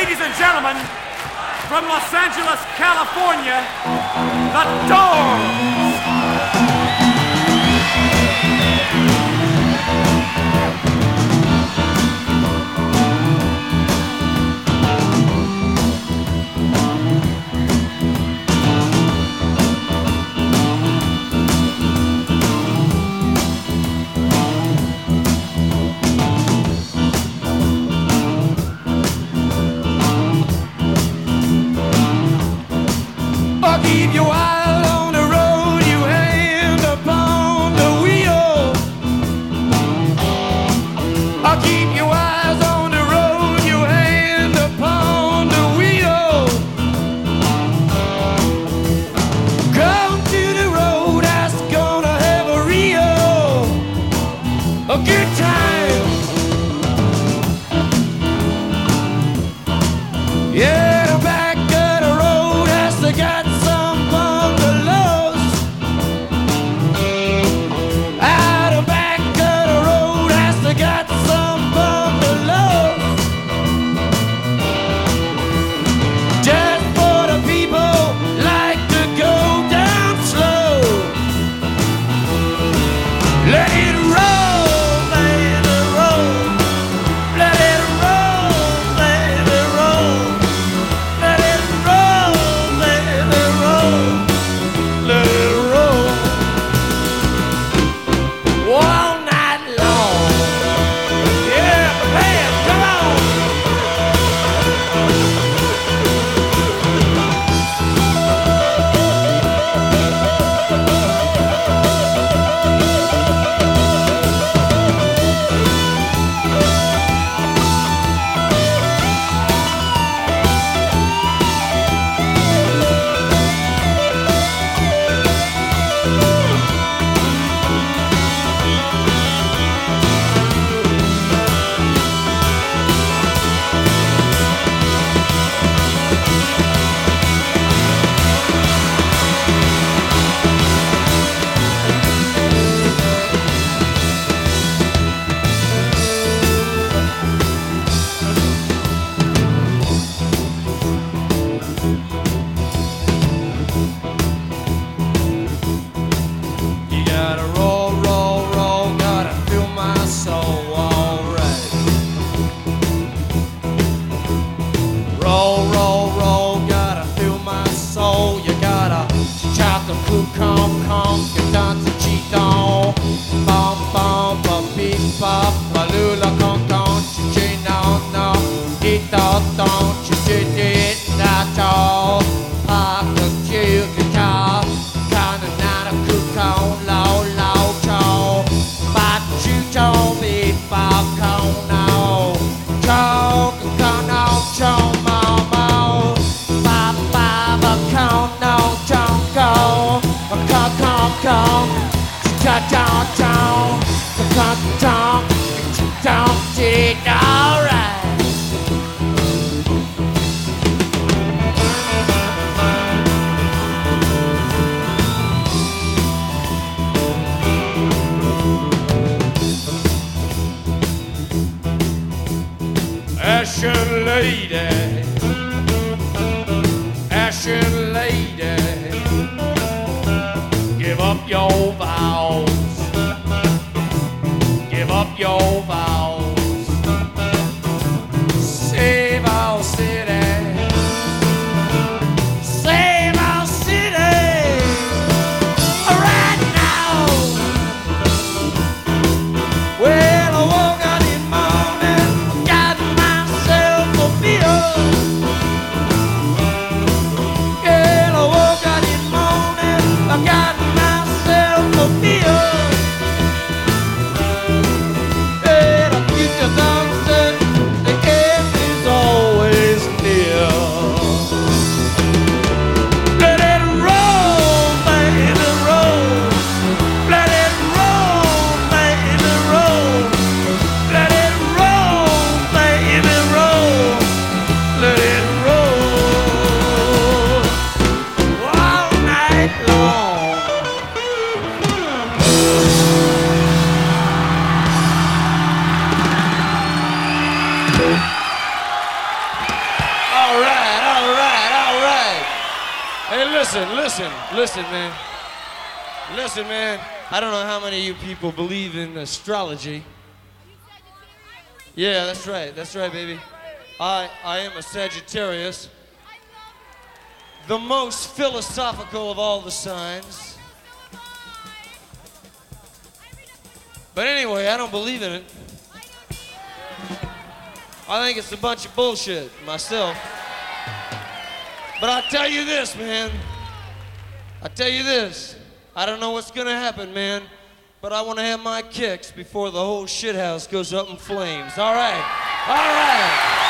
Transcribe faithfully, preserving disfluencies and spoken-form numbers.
Ladies and gentlemen, from Los Angeles, California, the Doors! Keep your eye on the road, you hand upon the wheel. I'll keep your eyes on the road, you hand upon the wheel. Come to the road, that's gonna have a real, a good time. Yeah, the back of the road has to get Ashen lady, Ashen lady, give up your vows, give up your vows, save our city, save our city, right now. Well, I woke up in the morning, got myself a beer. Yeah, I woke up in the morning, I got myself a beer. Yeah, Listen, listen, listen, man. Listen, man. I don't know how many of you people believe in astrology. Yeah, that's right. That's right, baby. I, I am a Sagittarius. The most philosophical of all the signs. But anyway, I don't believe in it. I think it's a bunch of bullshit myself. But I tell you this, man. I tell you this. I don't know what's gonna happen, man. But I want to have my kicks before the whole shithouse goes up in flames. All right. All right.